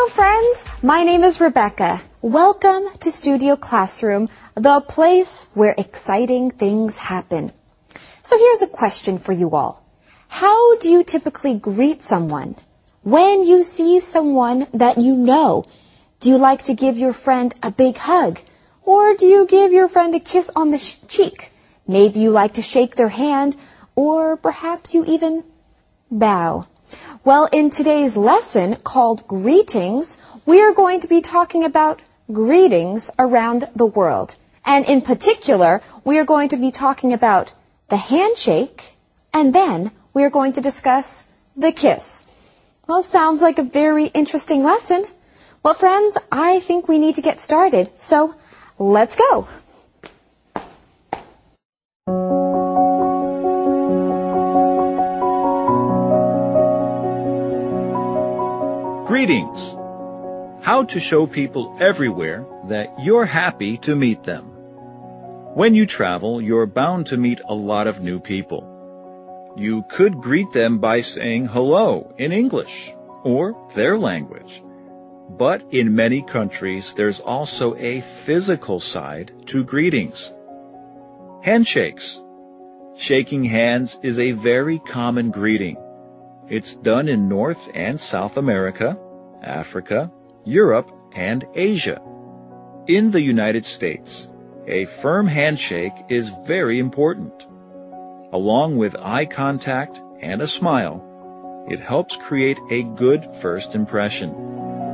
Hello friends, my name is Rebecca. Welcome to Studio Classroom, the place where exciting things happen. So here's a question for you all. How do you typically greet someone? When you see someone that you know, do you like to give your friend a big hug? Or do you give your friend a kiss on the cheek? Maybe you like to shake their hand, or perhaps you even bow. Well, in today's lesson called Greetings, we are going to be talking about greetings around the world. And in particular, we are going to be talking about the handshake, and then we are going to discuss the kiss. Well, sounds like a very interesting lesson. Well, friends, I think we need to get started, so let's go. Greetings. How to show people everywhere that you're happy to meet them. When you travel, you're bound to meet a lot of new people. You could greet them by saying hello in English or their language. But in many countries, there's also a physical side to greetings. Handshakes. Shaking hands is a very common greeting. It's done in North and South America, Africa, Europe, and Asia. In the United States, a firm handshake is very important. Along with eye contact and a smile, it helps create a good first impression.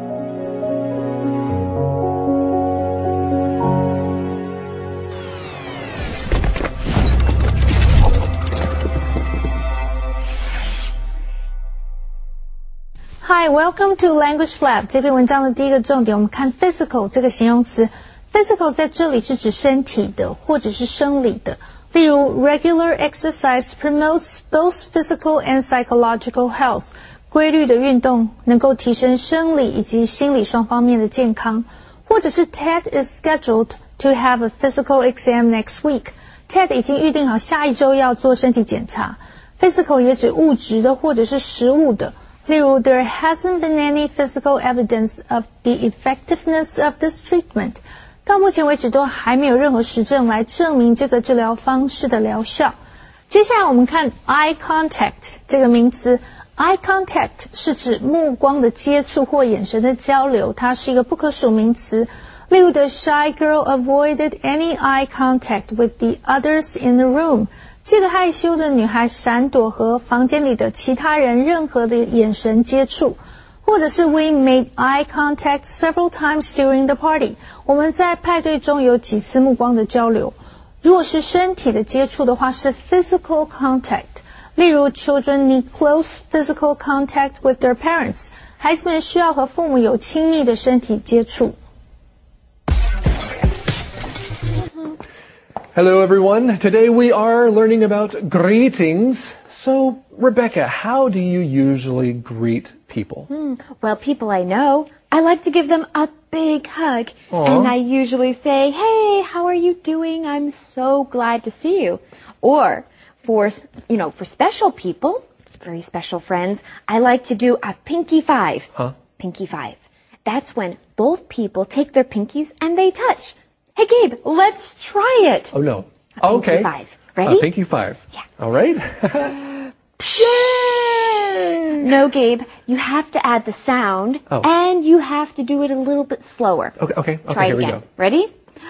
Hi, welcome to Language Lab. 这篇文章的第一个重点，我们看 physical 这个形容词。physical 在这里是指身体的或者是生理的。例如 regular exercise promotes both physical and psychological health. 规律的运动能够提升生理以及心理双方面的健康。或者是 Ted is scheduled to have a physical exam next week. Ted 已经预定好下一周要做身体检查。physical 也指物质的或者是实物的。例如 there hasn't been any physical evidence of the effectiveness of this treatment. 到目前为止都还没有任何实证来证明这个治疗方式的疗效。接下来我们看 eye contact 这个名词。eye contact 是指目光的接触或眼神的交流，它是一个不可数名词。例如 the shy girl avoided any eye contact with the others in the room. 这个害羞的女孩闪躲和房间里的其他人任何的眼神接触。或者是 we made eye contact several times during the party. 我们在派对中有几次目光的交流。如果是身体的接触的话是 physical contact. 例如 children need close physical contact with their parents. 孩子们需要和父母有亲密的身体接触。 Hello everyone. Today we are learning about greetings. So, Rebecca, how do you usually greet people? Well, people I know, I like to give them a big hug. Aww. And I usually say, hey, how are you doing? I'm so glad to see you. Or for special people, very special friends, I like to do a pinky five. Pinky five. That's when both people take their pinkies and they touch. Hey, Gabe, let's try it. Oh, no. Okay. Pinky five. Ready? Pinky five. Yeah. All right. No, Gabe, you have to add the sound, and you have to do it a little bit slower. Okay. Try here it again. We go. Ready?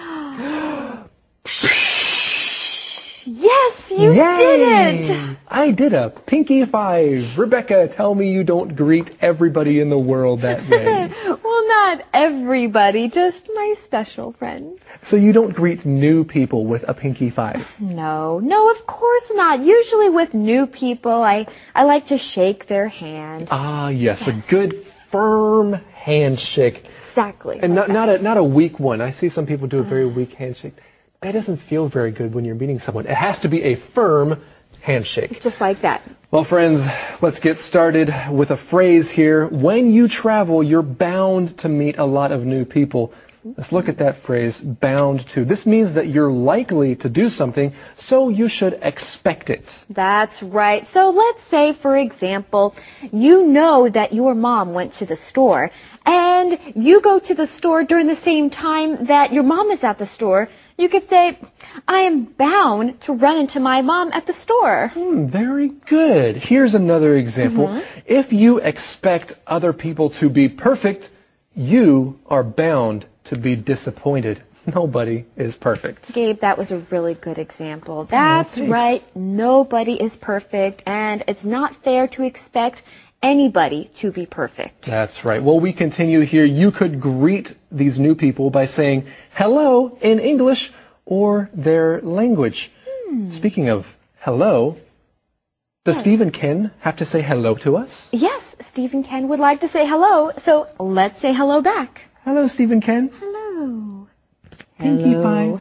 Yes, you did it! I did a pinky five. Rebecca, tell me you don't greet everybody in the world that way. Well, not everybody, just my special friends. So you don't greet new people with a pinky five? No, of course not. Usually with new people, I like to shake their hand. Ah, yes. A good firm handshake. Exactly. And not a weak one. I see some people do a very weak handshake. That doesn't feel very good when you're meeting someone. It has to be a firm handshake. Just like that. Well, friends, let's get started with a phrase here. When you travel, you're bound to meet a lot of new people. Let's look at that phrase, bound to. This means that you're likely to do something, so you should expect it. That's right. So let's say, for example, you know that your mom went to the store, and you go to the store during the same time that your mom is at the store. You could say, I am bound to run into my mom at the store. Very good. Here's another example. If you expect other people to be perfect, you are bound to be disappointed. Nobody is perfect. Gabe, that was a really good example. That's right. Nobody is perfect, and it's not fair to expect anybody to be perfect. That's right. Well, we continue here. You could greet these new people by saying hello in English or their language. Speaking of hello, does Steve and Ken have to say hello to us? Yes, Steve and Ken would like to say hello, so let's say hello back. Hello, Steve and Ken. Hello. Pinkie Pie.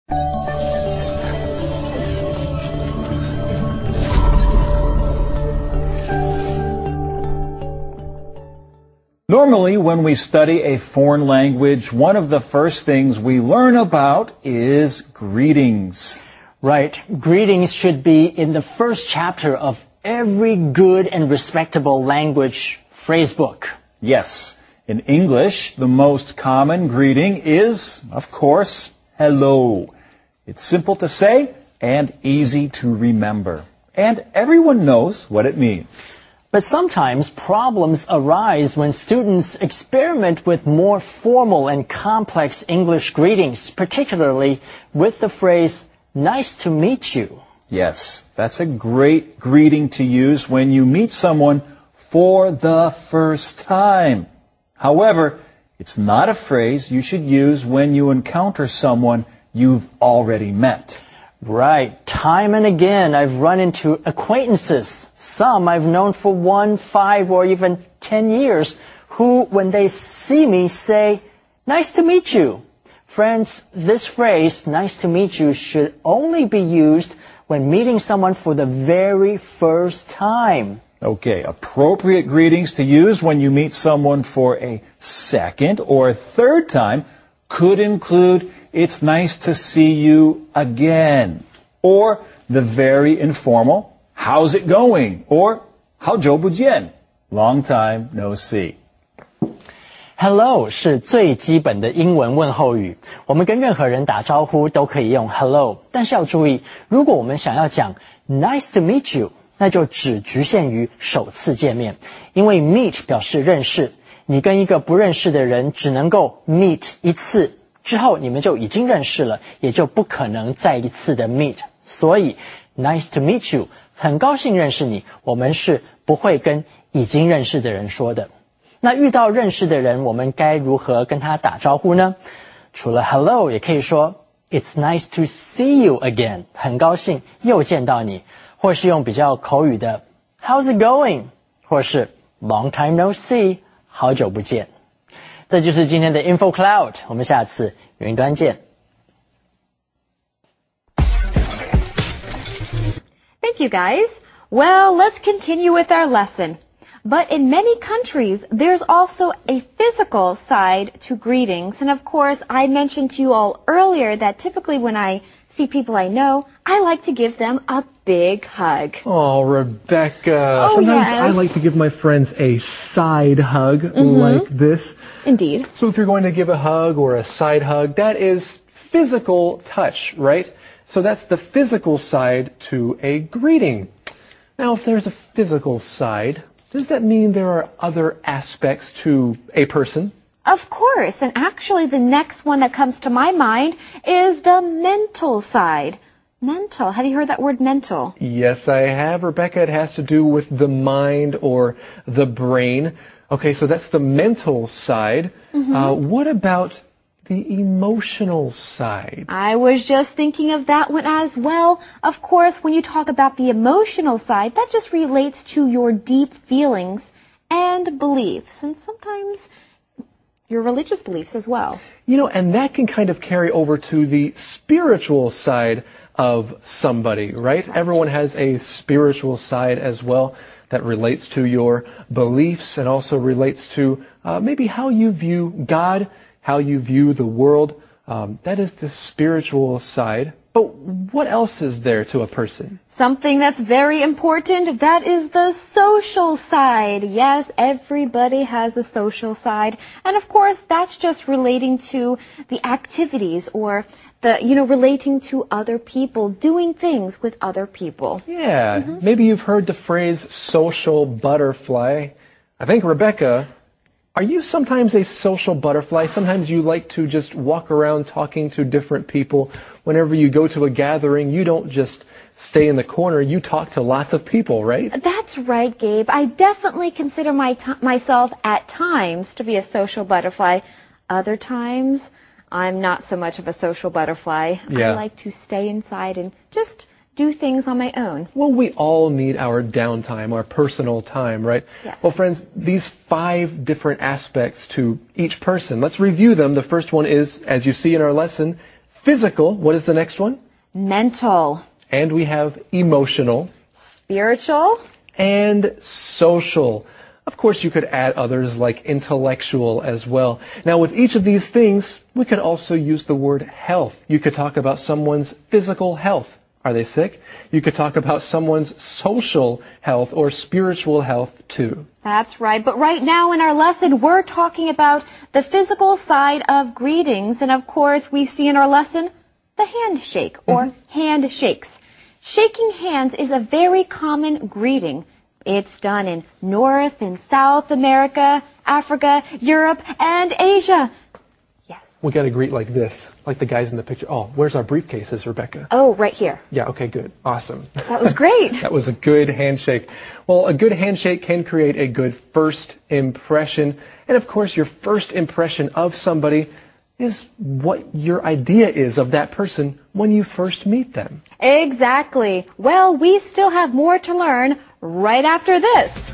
Normally, when we study a foreign language, one of the first things we learn about is greetings. Right. Greetings should be in the first chapter of every good and respectable language phrase book. Yes. In English, the most common greeting is, of course, hello. It's simple to say and easy to remember. And everyone knows what it means. But sometimes problems arise when students experiment with more formal and complex English greetings, particularly with the phrase, nice to meet you. Yes, that's a great greeting to use when you meet someone for the first time. However, it's not a phrase you should use when you encounter someone you've already met. Right. Time and again, I've run into acquaintances, some I've known for 1, 5, or even 10 years, who, when they see me, say, nice to meet you. Friends, this phrase, nice to meet you, should only be used when meeting someone for the very first time. Okay, appropriate greetings to use when you meet someone for a second or third time could include, it's nice to see you again. Or the very informal, how's it going? Or, 好久不见, long time no see. Hello 是最基本的英文问候语，我们跟任何人打招呼都可以用 hello， 但是要注意，如果我们想要讲 nice to meet you， 那就只局限于首次见面，因为 meet 表示认识，你跟一个不认识的人只能够 meet 一次，之后你们就已经认识了，也就不可能再一次的 meet， 所以 nice to meet you， 很高兴认识你，我们是不会跟已经认识的人说的。那遇到认识的人，我们该如何跟他打招呼呢？除了 hello， 也可以说 It's nice to see you again， 很高兴又见到你，或是用比较口语的 How's it going， 或是 Long time no see， 好久不见。这就是今天的 Info Cloud， 我们下次云端见。 Thank you, guys. Well, let's continue with our lesson. But in many countries, there's also a physical side to greetings. And of course, I mentioned to you all earlier that typically when I see people I know, I like to give them a big hug. Oh, Rebecca. Sometimes I like to give my friends a side hug like this. Indeed. So if you're going to give a hug or a side hug, that is physical touch, right? So that's the physical side to a greeting. Now, if there's a physical side, does that mean there are other aspects to a person? Of course, and actually the next one that comes to my mind is the mental side. Mental. Have you heard that word mental? Yes, I have, Rebecca. It has to do with the mind or the brain. Okay, so that's the mental side. What about the emotional side? I was just thinking of that one as well. Of course, when you talk about the emotional side, that just relates to your deep feelings and beliefs, and sometimes your religious beliefs as well. You know, and that can kind of carry over to the spiritual side of somebody, right? Everyone has a spiritual side as well that relates to your beliefs and also relates to maybe how you view God how you view the world. That is the spiritual side. But what else is there to a person? Something that's very important, that is the social side. Yes, everybody has a social side. And of course, that's just relating to the activities or relating to other people, doing things with other people. Yeah, maybe you've heard the phrase social butterfly. I think, Rebecca, are you sometimes a social butterfly? Sometimes you like to just walk around talking to different people. Whenever you go to a gathering, you don't just stay in the corner. You talk to lots of people, right? That's right, Gabe. I definitely consider myself at times to be a social butterfly. Other times, I'm not so much of a social butterfly. Yeah. I like to stay inside and just do things on my own. Well, we all need our downtime, our personal time, right? Yes. Well, friends, these 5 different aspects to each person. Let's review them. The first one is, as you see in our lesson, physical. What is the next one? Mental. And we have emotional. Spiritual. And social. Of course, you could add others like intellectual as well. Now, with each of these things, we could also use the word health. You could talk about someone's physical health. Are they sick? You could talk about someone's social health or spiritual health too. That's right. But right now in our lesson, we're talking about the physical side of greetings. And of course, we see in our lesson the handshake or handshakes. Shaking hands is a very common greeting. It's done in North and South America, Africa, Europe, and Asia. Yes. We got to greet like this, like the guys in the picture. Oh, where's our briefcases, Rebecca? Oh, right here. Yeah, okay, good. Awesome. That was great. That was a good handshake. Well, a good handshake can create a good first impression. And of course, your first impression of somebody is what your idea is of that person when you first meet them. Exactly. Well, we still have more to learn right after this.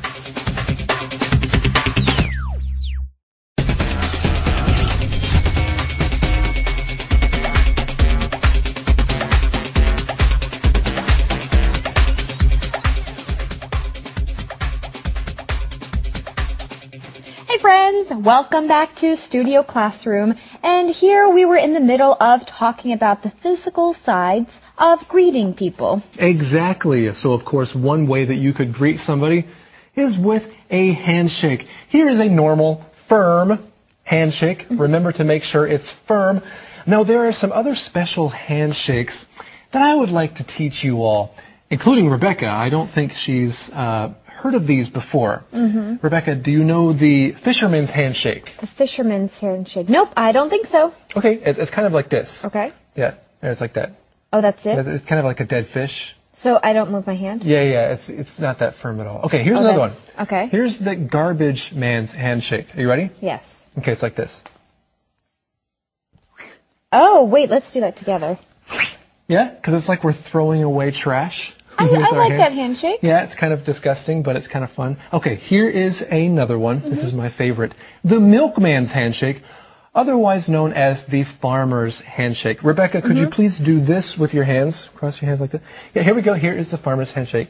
Hey friends, welcome back to Studio Classroom. And here we were in the middle of talking about the physical sides of greeting people. Exactly. So, of course, one way that you could greet somebody is with a handshake. Here is a normal, firm handshake. Remember to make sure it's firm. Now, there are some other special handshakes that I would like to teach you all, including Rebecca. I don't think she's heard of these before. Rebecca, do you know the fisherman's handshake? The fisherman's handshake. Nope, I don't think so. Okay, it's kind of like this. Okay. Yeah, it's like that. Oh, that's it? It's kind of like a dead fish. So I don't move my hand? Yeah, it's not that firm at all. Okay, here's another one. Okay. Here's the garbage man's handshake. Are you ready? Yes. Okay, it's like this. Oh, wait, let's do that together. Yeah, because it's like we're throwing away trash. I like that handshake. Yeah, it's kind of disgusting, but it's kind of fun. Okay, here is another one. This is my favorite. The milkman's handshake, otherwise known as the farmer's handshake. Rebecca, could you please do this with your hands? Cross your hands like that. Yeah, here we go. Here is the farmer's handshake.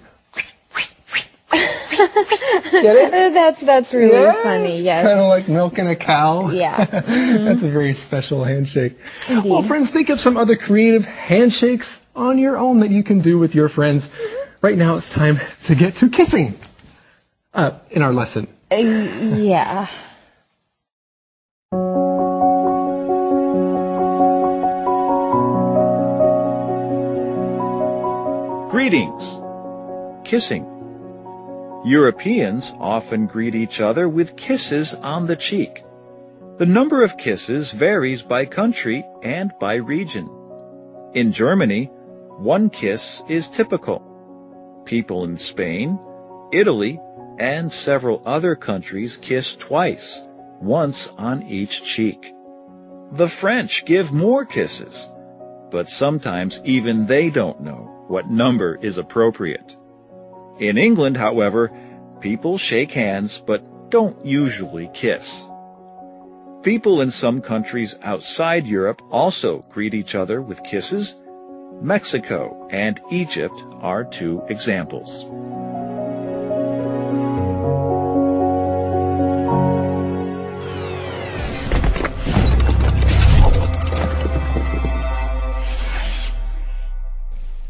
Get it? That's really funny, yes. Kind of like milking a cow. Yeah. That's a very special handshake. Indeed. Well, friends, think of some other creative handshakes on your own that you can do with your friends. Right now it's time to get to kissing in our lesson. Yeah. Greetings. Kissing. Europeans often greet each other with kisses on the cheek. The number of kisses varies by country and by region. In Germany, 1 kiss is typical. People in Spain, Italy, and several other countries kiss twice, once on each cheek. The French give more kisses, but sometimes even they don't know what number is appropriate. In England, however, people shake hands but don't usually kiss. People in some countries outside Europe also greet each other with kisses. Mexico and Egypt are 2 examples.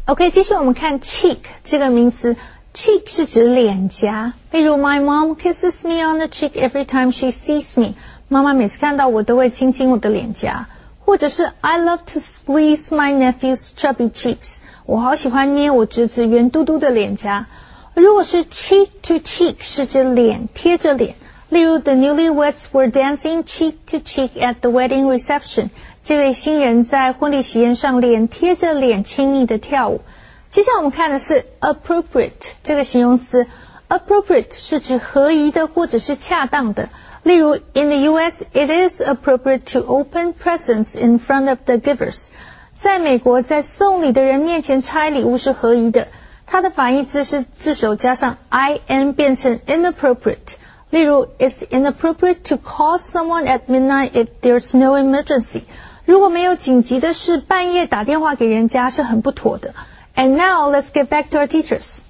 OK， 继续我们看 cheek 这个名词。Cheek 是指脸颊，例如 My mom kisses me on the cheek every time she sees me。妈妈每次看到我都会亲亲我的脸颊。或者是 I love to squeeze my nephew's chubby cheeks。我好喜欢捏我侄子圆嘟嘟的脸颊。如果是 cheek to cheek 是指脸贴着脸，例如 The newlyweds were dancing cheek to cheek at the wedding reception。这位新人在婚礼喜宴上脸贴着脸亲密的跳舞。接下来我们看的是 appropriate 这个形容词。appropriate 是指合宜的或者是恰当的。例如 In the US, it is appropriate to open presents in front of the givers。在美国，在送礼的人面前拆礼物是合宜的。它的反义字是字首加上 in 变成 inappropriate。例如 It's inappropriate to call someone at midnight if there's no emergency。如果没有紧急的事，半夜打电话给人家是很不妥的。And now, let's get back to our teachers.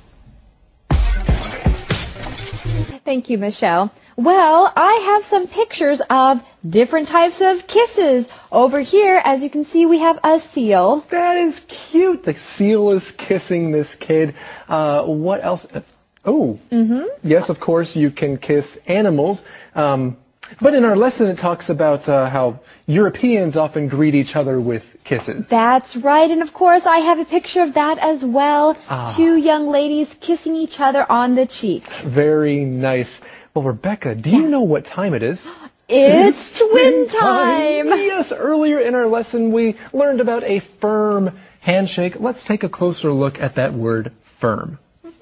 Thank you, Michelle. Well, I have some pictures of different types of kisses. Over here, as you can see, we have a seal. That is cute. The seal is kissing this kid. What else? Oh, yes, of course, you can kiss animals. But in our lesson, it talks about how Europeans often greet each other with kisses. That's right. And of course, I have a picture of that as well. Two young ladies kissing each other on the cheek. Very nice. Well, Rebecca, do you know what time it is? It's twin time. Yes, earlier in our lesson, we learned about a firm handshake. Let's take a closer look at that word firm.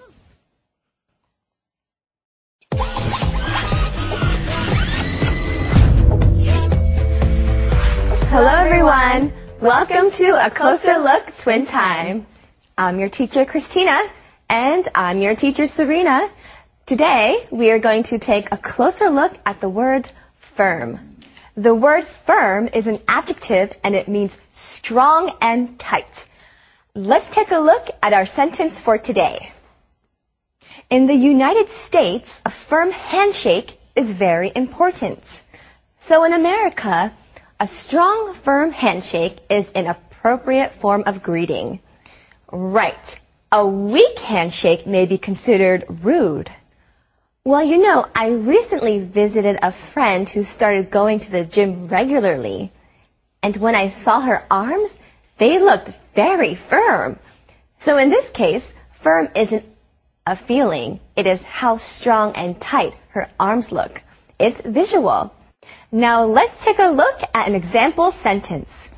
Hello everyone! Welcome to A Closer Look Twin Time. I'm your teacher Christina, and I'm your teacher Serena. Today we are going to take a closer look at the word firm. The word firm is an adjective and it means strong and tight. Let's take a look at our sentence for today. In the United States, a firm handshake is very important. So in America, a strong, firm handshake is an appropriate form of greeting. Right. A weak handshake may be considered rude. Well, you know, I recently visited a friend who started going to the gym regularly. And when I saw her arms, they looked very firm. So in this case, firm isn't a feeling. It is how strong and tight her arms look. It's visual. Now let's take a look at an example sentence.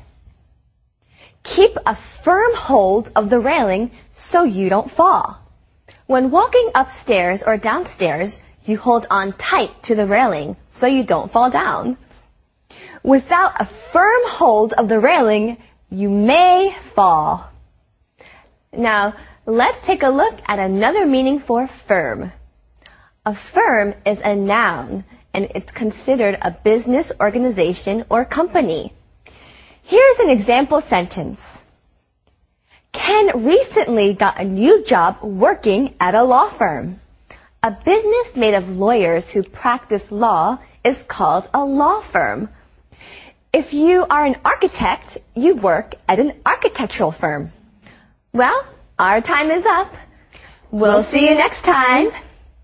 Keep a firm hold of the railing so you don't fall. When walking upstairs or downstairs, you hold on tight to the railing so you don't fall down. Without a firm hold of the railing, you may fall. Now, let's take a look at another meaning for firm. A firm is a noun, and it's considered a business organization or company. Here's an example sentence. Ken recently got a new job working at a law firm. A business made of lawyers who practice law is called a law firm. If you are an architect, you work at an architectural firm. Well, our time is up. We'll see you next time.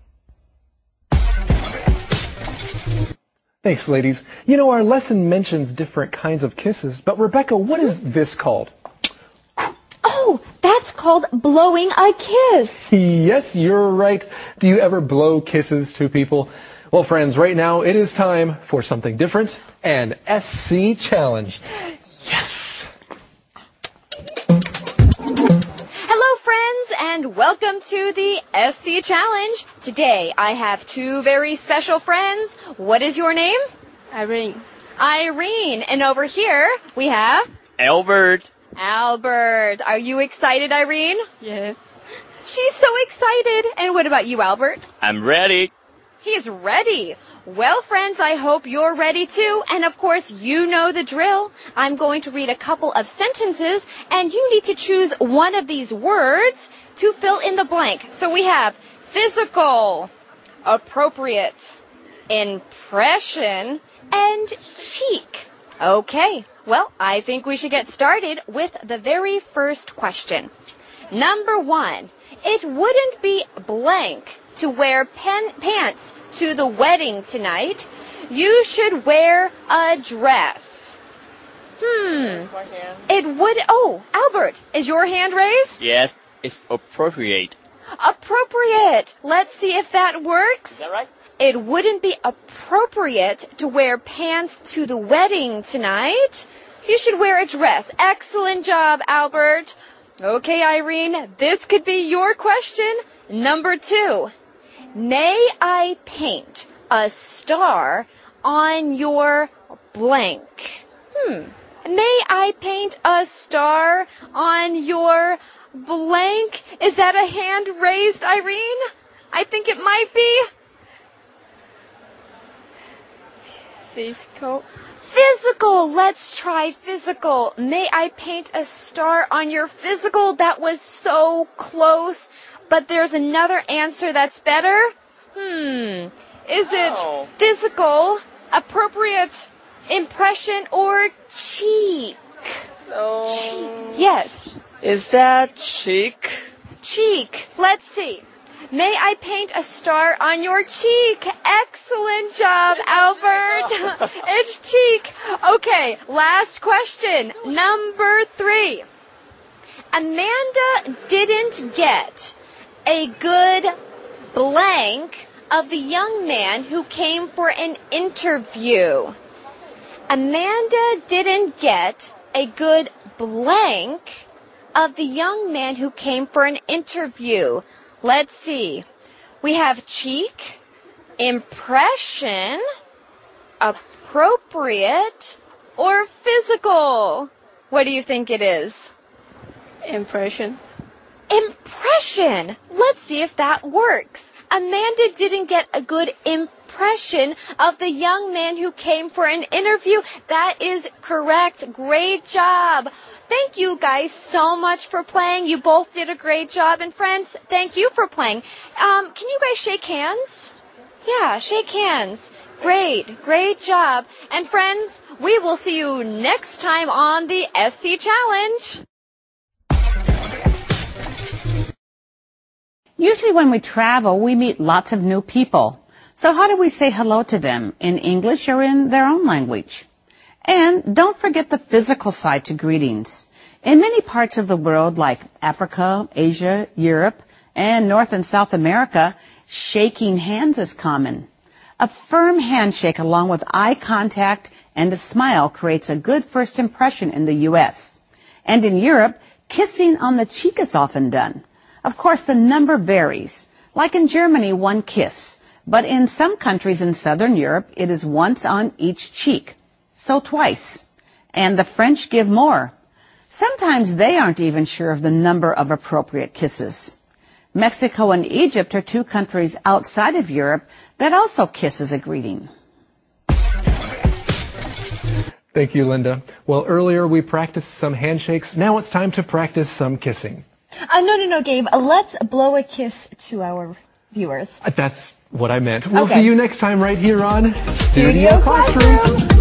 Thanks, ladies. You know, our lesson mentions different kinds of kisses, but Rebecca, what is this called? Oh, that's called blowing a kiss. Yes, you're right. Do you ever blow kisses to people? Well, friends, right now it is time for something different, an SC challenge. Yes! Hello, friends, and welcome to the SC Challenge. Today, I have two very special friends. What is your name? Irene. Irene. And over here, we have... Albert. Albert. Are you excited, Irene? Yes. She's so excited. And what about you, Albert? I'm ready. He's ready. Well, friends, I hope you're ready too. And of course, you know the drill. I'm going to read a couple of sentences, and you need to choose one of these words to fill in the blank. So we have physical, appropriate, impression, and cheek. Okay, well, I think we should get started with the very first question. Number 1. It wouldn't be blank to wear pants to the wedding tonight. You should wear a dress. It would... Oh, Albert, is your hand raised? Yes, it's appropriate. Appropriate. Let's see if that works. Is that right? It wouldn't be appropriate to wear pants to the wedding tonight. You should wear a dress. Excellent job, Albert. Okay, Irene, this could be your question. Number 2. May I paint a star on your blank? May I paint a star on your blank? Is that a hand raised, Irene? I think it might be. Physical. Physical. Let's try physical. May I paint a star on your physical? That was so close. But there's another answer that's better. Is it physical, appropriate impression, or cheek? So, Yes. is that cheek? Cheek. Let's see. May I paint a star on your cheek? Excellent job, Albert. It's cheek. Okay, last question. Number 3. Amanda didn't get a good blank of the young man who came for an interview. Amanda didn't get a good blank of the young man who came for an interview. Let's see. We have cheek, impression, appropriate, or physical. What do you think it is? Impression. Impression. Let's see if that works. Amanda didn't get a good impression of the young man who came for an interview. That is correct. Great job. Thank you guys so much for playing. You both did a great job. And friends, thank you for playing. Can you guys shake hands? Yeah, shake hands. Great job. And friends, we will see you next time on the SC Challenge. Usually when we travel, we meet lots of new people. So how do we say hello to them, in English or in their own language? And don't forget the physical side to greetings. In many parts of the world, like Africa, Asia, Europe, and North and South America, shaking hands is common. A firm handshake along with eye contact and a smile creates a good first impression in the U.S. And in Europe, kissing on the cheek is often done. Of course, the number varies. Like in Germany, 1 kiss. But in some countries in Southern Europe, it is once on each cheek. So twice. And the French give more. Sometimes they aren't even sure of the number of appropriate kisses. Mexico and Egypt are 2 countries outside of Europe that also kiss as a greeting. Thank you, Linda. Well, earlier we practiced some handshakes. Now it's time to practice some kissing. No, Gabe. Let's blow a kiss to our viewers. That's what I meant. We'll Okay. see you next time right here on Studio Classroom.